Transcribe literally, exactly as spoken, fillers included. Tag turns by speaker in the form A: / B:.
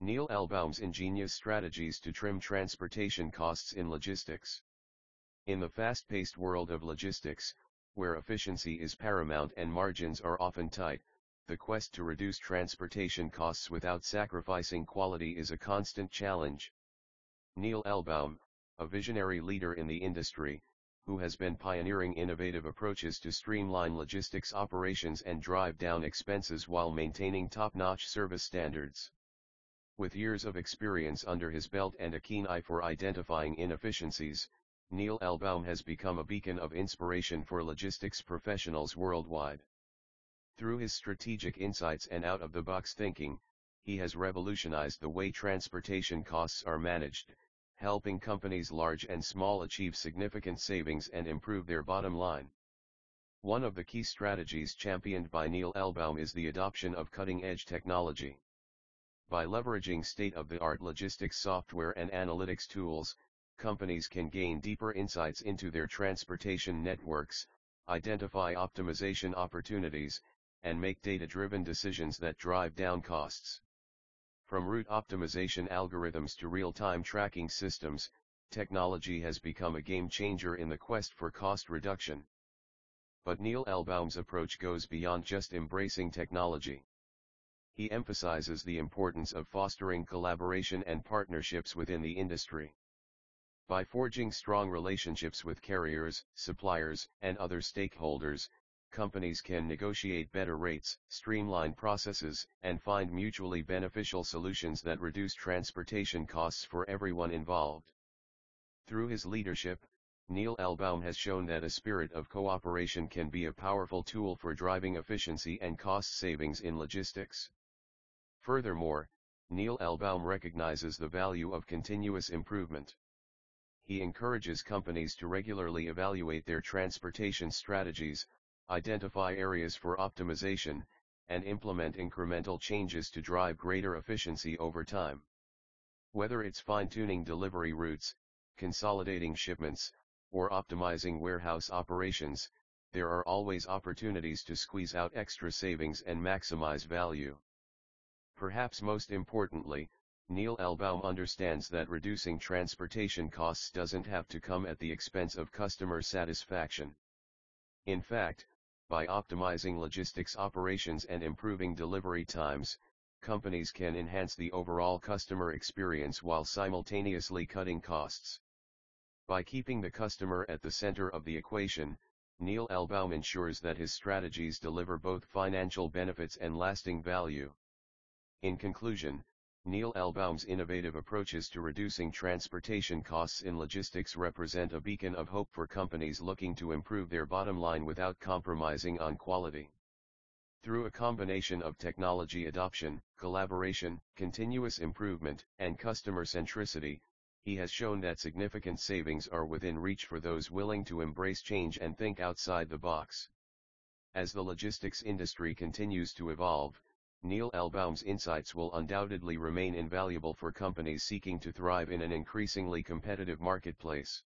A: Neil Elbaum's ingenious strategies to trim transportation costs in logistics. In the fast-paced world of logistics, where efficiency is paramount and margins are often tight, the quest to reduce transportation costs without sacrificing quality is a constant challenge. Neil Elbaum, a visionary leader in the industry, who has been pioneering innovative approaches to streamline logistics operations and drive down expenses while maintaining top-notch service standards. With years of experience under his belt and a keen eye for identifying inefficiencies, Neil Elbaum has become a beacon of inspiration for logistics professionals worldwide. Through his strategic insights and out-of-the-box thinking, he has revolutionized the way transportation costs are managed, helping companies large and small achieve significant savings and improve their bottom line. One of the key strategies championed by Neil Elbaum is the adoption of cutting-edge technology. By leveraging state-of-the-art logistics software and analytics tools, companies can gain deeper insights into their transportation networks, identify optimization opportunities, and make data-driven decisions that drive down costs. From route optimization algorithms to real-time tracking systems, technology has become a game-changer in the quest for cost reduction. But Neil Elbaum's approach goes beyond just embracing technology. He emphasizes the importance of fostering collaboration and partnerships within the industry. By forging strong relationships with carriers, suppliers, and other stakeholders, companies can negotiate better rates, streamline processes, and find mutually beneficial solutions that reduce transportation costs for everyone involved. Through his leadership, Neil Elbaum has shown that a spirit of cooperation can be a powerful tool for driving efficiency and cost savings in logistics. Furthermore, Neil Elbaum recognizes the value of continuous improvement. He encourages companies to regularly evaluate their transportation strategies, identify areas for optimization, and implement incremental changes to drive greater efficiency over time. Whether it's fine-tuning delivery routes, consolidating shipments, or optimizing warehouse operations, there are always opportunities to squeeze out extra savings and maximize value. Perhaps most importantly, Neil Elbaum understands that reducing transportation costs doesn't have to come at the expense of customer satisfaction. In fact, by optimizing logistics operations and improving delivery times, companies can enhance the overall customer experience while simultaneously cutting costs. By keeping the customer at the center of the equation, Neil Elbaum ensures that his strategies deliver both financial benefits and lasting value. In conclusion, Neil Elbaum's innovative approaches to reducing transportation costs in logistics represent a beacon of hope for companies looking to improve their bottom line without compromising on quality. Through a combination of technology adoption, collaboration, continuous improvement, and customer centricity, he has shown that significant savings are within reach for those willing to embrace change and think outside the box. As the logistics industry continues to evolve, Neil Elbaum's insights will undoubtedly remain invaluable for companies seeking to thrive in an increasingly competitive marketplace.